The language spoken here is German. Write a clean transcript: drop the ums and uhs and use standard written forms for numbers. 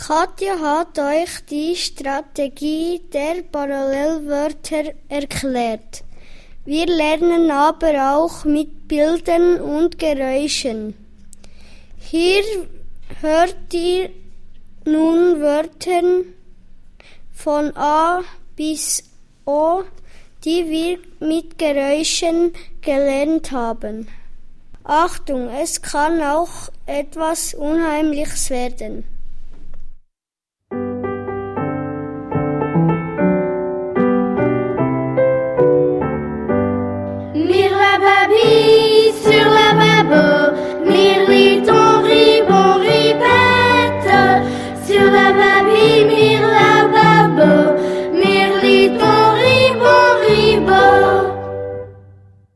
Katja hat euch die Strategie der Parallelwörter erklärt. Wir lernen aber auch mit Bildern und Geräuschen. Hier hört ihr nun Wörter von A bis O, die wir mit Geräuschen gelernt haben. Achtung, es kann auch etwas Unheimliches werden.